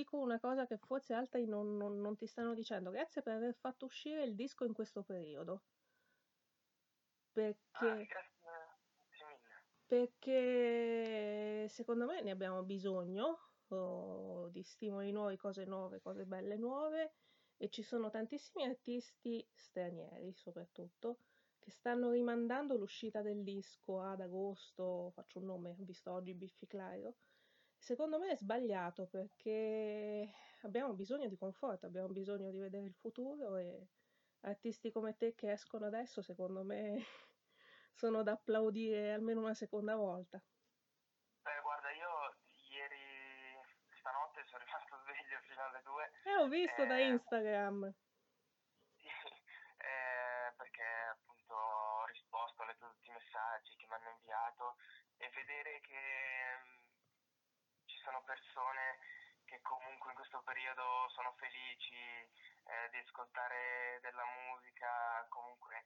dico una cosa che forse altri non ti stanno dicendo. Grazie per aver fatto uscire il disco in questo periodo. Perché, Grazie mille. perché secondo me ne abbiamo bisogno di stimoli nuovi, cose belle nuove. E ci sono tantissimi artisti stranieri, soprattutto, che stanno rimandando l'uscita del disco ad agosto. Faccio un nome, ho visto oggi Biffy Clyro. Secondo me è sbagliato perché abbiamo bisogno di conforto, abbiamo bisogno di vedere il futuro e artisti come te che escono adesso, secondo me, sono da applaudire almeno una seconda volta. Guarda, io stanotte sono rimasto sveglio fino alle 2, Ho visto da eh, Instagram. sì, perché appunto ho risposto a tutti i messaggi che mi hanno inviato e vedere che ci sono persone che comunque in questo periodo sono felici di ascoltare della musica, comunque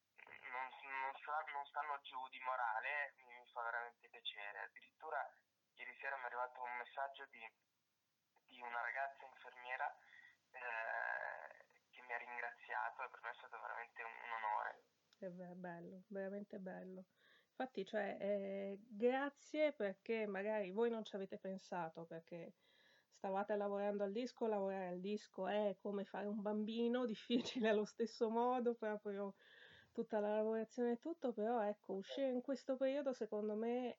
non stanno giù di morale, mi fa veramente piacere. Addirittura ieri sera mi è arrivato un messaggio di una ragazza infermiera che mi ha ringraziato e per me è stato veramente un onore. È bello, veramente bello. Infatti, cioè, grazie perché magari voi non ci avete pensato, perché stavate lavorando al disco, lavorare al disco è come fare un bambino, difficile allo stesso modo, proprio tutta la lavorazione e tutto, però ecco, uscire in questo periodo secondo me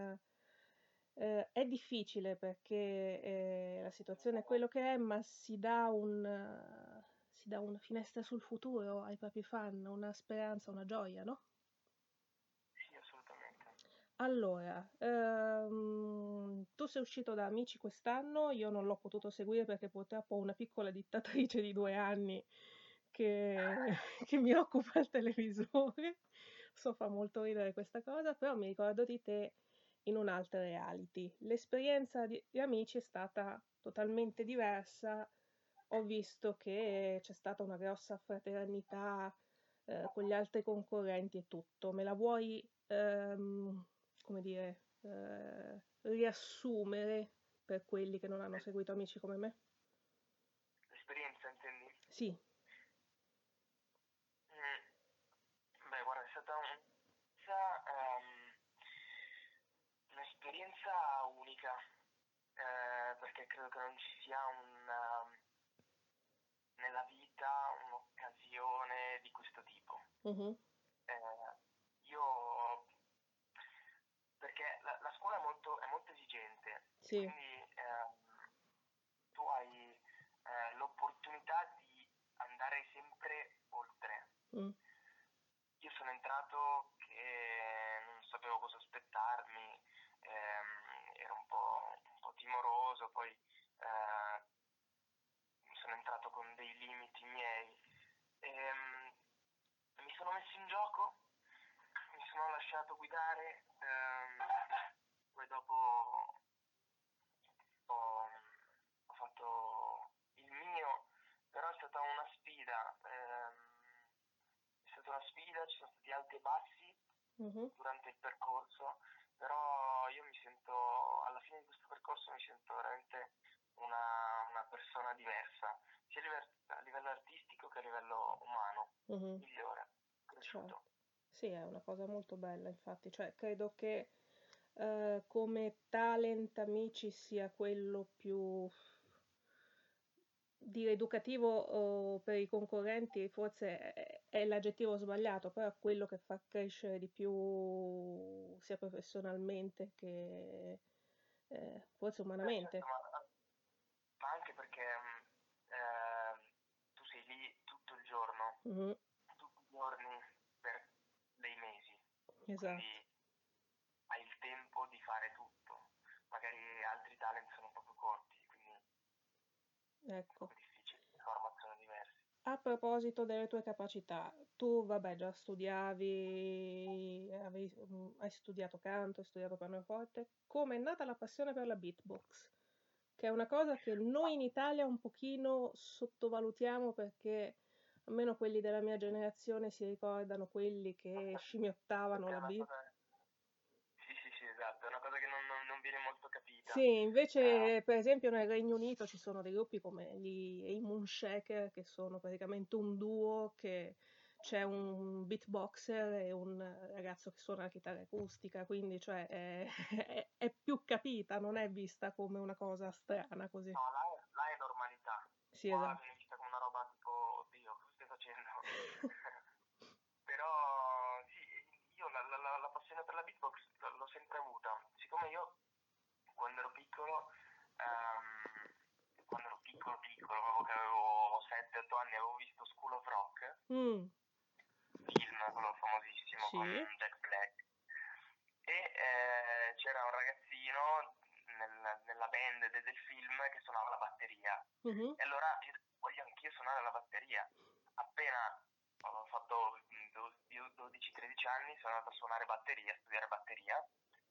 è difficile perché la situazione è quello che è, ma si dà una finestra sul futuro ai propri fan, una speranza, una gioia, no? Sì, assolutamente. Allora, tu sei uscito da Amici quest'anno, io non l'ho potuto seguire perché purtroppo ho una piccola dittatrice di 2 anni che, che mi occupa il televisore. So, fa molto ridere questa cosa, però mi ricordo di te in un'altra reality. L'esperienza di Amici è stata totalmente diversa. Ho visto che c'è stata una grossa fraternità con gli altri concorrenti e tutto. Me la vuoi, come dire, riassumere per quelli che non hanno seguito Amici come me? L'esperienza, intendi? Sì. Beh, guarda, è stata un'esperienza unica, perché credo che non ci sia nella vita un'occasione di questo tipo. Mhm. Io, perché la scuola è molto esigente e Sì. quindi tu hai l'opportunità di andare sempre oltre. Mm. Io sono entrato che non sapevo cosa aspettarmi, ero un po' timoroso, poi sono entrato con dei limiti miei. Mi sono messo in gioco, mi sono lasciato guidare, poi dopo ho fatto il mio, però è stata una sfida. È stata una sfida, ci sono stati alti e bassi Mhm. durante il percorso, però io alla fine di questo percorso mi sento veramente una persona diversa, sia a livello artistico che a livello umano, Mhm. migliore, Certo. cresciuto. Sì, è una cosa molto bella, infatti, cioè credo che come talent Amici sia quello più dire educativo per i concorrenti, forse è l'aggettivo sbagliato, però è quello che fa crescere di più sia professionalmente che forse Certo, umanamente. ma anche perché tu sei lì tutto il giorno, Mhm. tutti i giorni per dei mesi, Esatto, quindi hai il tempo di fare tutto. Magari altri talent sono proprio corti, quindi è ecco. difficile, informazioni diverse. A proposito delle tue capacità, tu vabbè già studiavi, hai studiato canto, hai studiato pianoforte, come è nata la passione per la beatbox? Che è una cosa che noi in Italia un pochino sottovalutiamo perché almeno quelli della mia generazione si ricordano quelli che scimmiottavano Perché è la una beat. cosa. Sì, sì, sì, esatto, è una cosa che non viene molto capita. Sì, invece per esempio nel Regno Unito ci sono dei gruppi come i Moonshaker, che sono praticamente un duo, che c'è un beatboxer e un ragazzo che suona la chitarra acustica, quindi cioè è più capita, non è vista come una cosa strana così. No, là è normalità. Sì, Qua esatto. viene vista come una roba tipo, oddio, cosa stai facendo? Però sì, io la passione per la beatbox l'ho sempre avuta. Siccome io quando ero piccolo, piccolo, proprio che avevo 7-8 anni, avevo visto School of Rock, Mm, film, quello famosissimo con sì. Jack Black, e c'era un ragazzino nella band del film che suonava la batteria. Mhm. E allora io voglio anch'io suonare la batteria. Appena ho fatto 12-13 anni sono andato a suonare batteria, a studiare batteria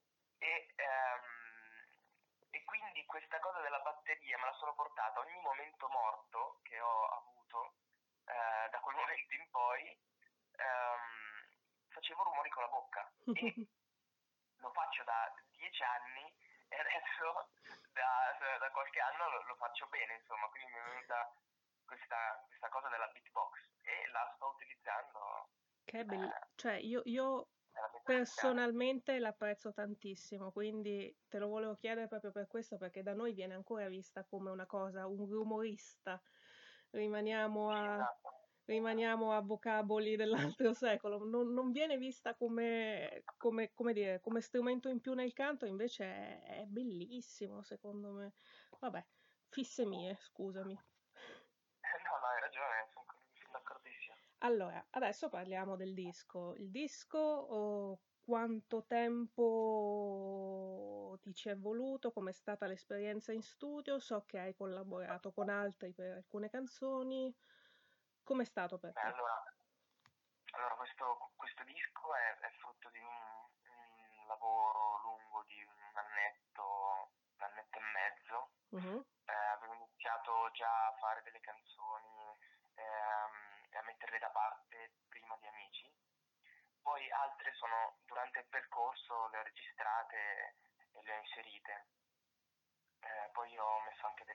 e quindi questa cosa della batteria me la sono portata ogni momento morto che ho avuto da quel momento in poi facevo rumori con la bocca e lo faccio da 10 anni e adesso da qualche anno lo faccio bene, insomma, quindi mi è venuta questa cosa della beatbox e la sto utilizzando Che è cioè io nella mia quotidiana. personalmente l'apprezzo tantissimo, quindi te lo volevo chiedere proprio per questo, perché da noi viene ancora vista come una cosa, un rumorista. Rimaniamo Sì, a, esatto. rimaniamo a vocaboli dell'altro secolo, non viene vista come dire, come strumento in più nel canto, invece è bellissimo secondo me. Vabbè, fisse mie, scusami. No, hai ragione, sono d'accordissimo. Allora, adesso parliamo del disco. Il disco, quanto tempo ti ci è voluto? Com'è stata l'esperienza in studio? So che hai collaborato con altri per alcune canzoni. Com'è stato per Beh, te? allora questo disco è frutto di un lavoro lungo di un annetto e mezzo. Mhm, Avevo iniziato già a fare delle canzoni e a metterle da parte prima di Amici. Poi altre durante il percorso, le ho registrate e le ho inserite. Poi ho messo anche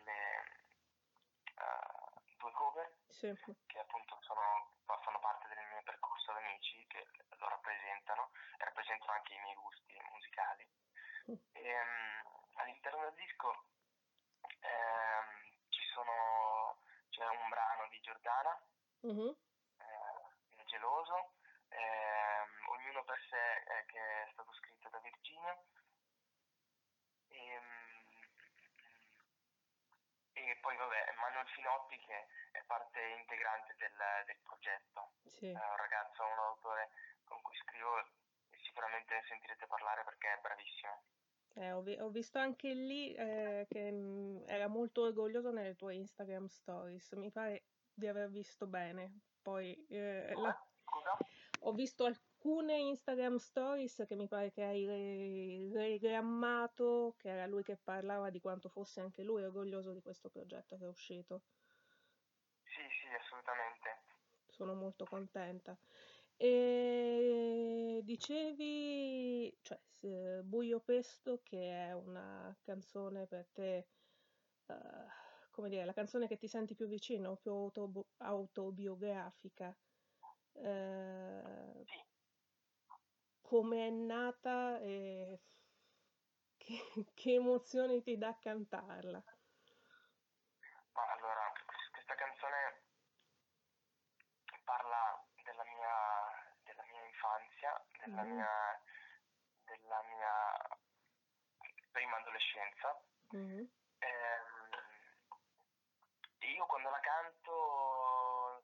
due cover sì. che appunto fanno parte del mio percorso ad Amici, che lo rappresentano e rappresentano anche i miei gusti musicali. All'interno del disco c'è un brano di Giordana, Mhm, Geloso, Ognuno per sé, che è stato scritto da Virginia, ehm, e poi vabbè, Manuel Finotti che è parte integrante del progetto, sì. è un ragazzo, un autore con cui scrivo e sicuramente ne sentirete parlare perché è bravissimo. Ho visto anche lì che era molto orgoglioso nelle tue Instagram stories. Mi pare di aver visto bene. Poi Come? Scusa? ho visto alcune Instagram stories che mi pare che hai regrammato, che era lui che parlava di quanto fosse anche lui orgoglioso di questo progetto che è uscito. Sì, sì, assolutamente. Sono molto contenta. E dicevi, cioè, Buio Pesto, che è una canzone per te, eh, come dire, la canzone che ti senti più vicino, più autobiografica. Eh, Sì, come è nata e che emozioni ti dà a cantarla. ma allora, questa canzone parla della mia infanzia, Mhm, della mia prima adolescenza. mhm, Ehm, e io quando la canto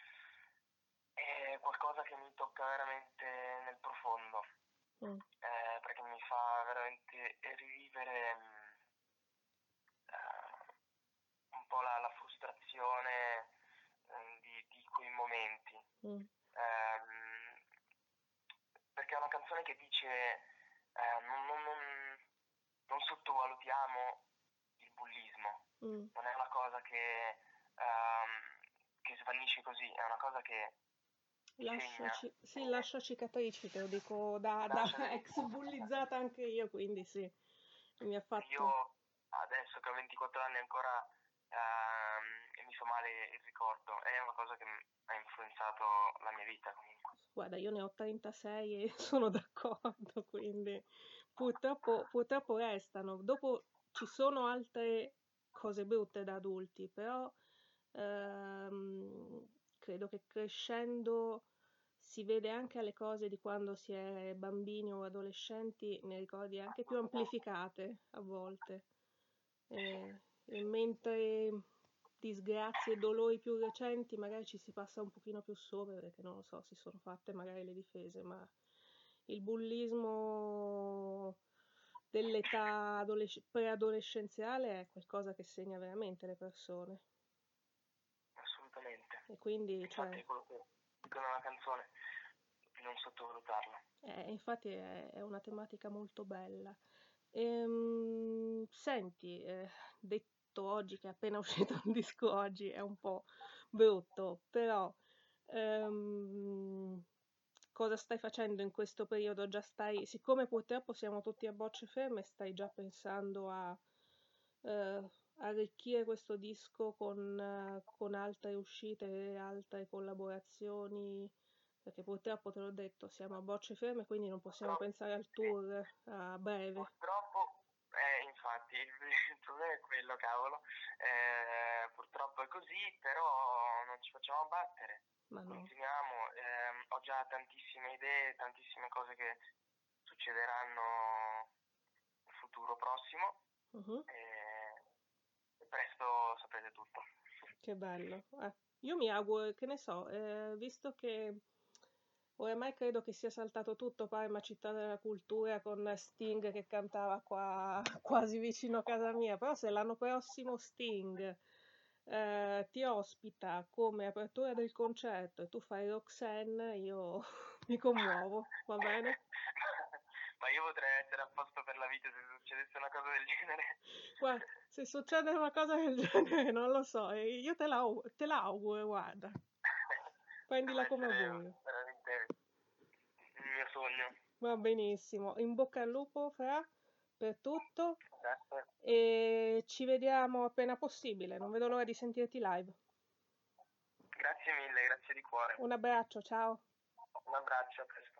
è qualcosa che mi tocca veramente nel profondo, mm. perché mi fa veramente rivivere un po' la frustrazione di quei momenti. Mm. Ehm, Perché è una canzone che dice non sottovalutiamo il bullismo, Mm. non è una cosa che svanisce così, è una cosa che ti segna Sì, lascia cicatrici, te lo dico da lascia delle... ex bullizzata anche io, quindi sì. Mi ha fatto... Io adesso che ho 24 anni ancora mi fa male il ricordo, è una cosa che ha influenzato la mia vita comunque. Guarda, io ne ho 36 e sono d'accordo, quindi purtroppo restano. Dopo ci sono altre cose brutte da adulti, però credo che crescendo si vede anche alle cose di quando si è bambini o adolescenti, ne ricordi anche più amplificate a volte. E mentre disgrazie e dolori più recenti magari ci si passa un pochino più sopra perché non lo so, si sono fatte magari le difese, ma il bullismo dell'età preadolescenziale è qualcosa che segna veramente le persone. Assolutamente. E quindi, Infatti è quello che dico nella canzone, non sottovalutarlo. infatti è una tematica molto bella. Senti, detto oggi che è appena uscito un disco oggi è un po' brutto, però cosa stai facendo in questo periodo? Già stai, siccome purtroppo siamo tutti a bocce ferme, stai già pensando a arricchire questo disco con altre uscite, altre collaborazioni? Perché purtroppo te l'ho detto, siamo a bocce ferme, quindi non possiamo pensare al tour a breve. Purtroppo, infatti, il problema è quello, cavolo. Purtroppo è così, però non ci facciamo abbattere. Ma no. Continuiamo. Ho già tantissime idee, tantissime cose che succederanno in futuro prossimo. E presto saprete tutto. Che bello. Io mi auguro, che ne so, visto che oramai credo che sia saltato tutto Parma, città della cultura, con Sting che cantava qua quasi vicino a casa mia, però se l'anno prossimo Sting ti ospita come apertura del concerto e tu fai Roxanne, io mi commuovo, va bene? Ma io potrei essere a posto per la vita se succedesse una cosa del genere. Guarda, se succede una cosa del genere, non lo so, io te la auguro, guarda. Prendila come vuoi. Veramente il mio sogno. Va benissimo. In bocca al lupo, Fra, per tutto. Grazie. E ci vediamo appena possibile. Non vedo l'ora di sentirti live. Grazie mille, grazie di cuore. Un abbraccio, ciao. Un abbraccio, a presto.